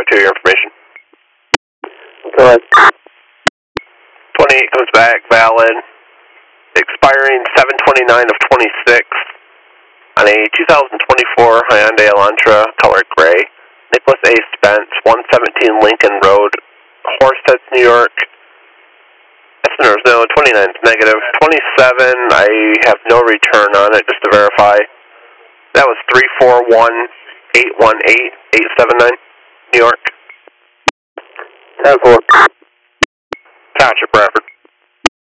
to your information. Go ahead. 28 comes back, valid. Expiring 7/29 of 26 on a 2024 Hyundai Elantra, color gray. Nicholas A. Spence, 117 Lincoln Road, Horseheads, New York. Estimator is no, 29 is negative. 27, I have no return on it, just to verify. That was 341-818-879, New York. 10-4.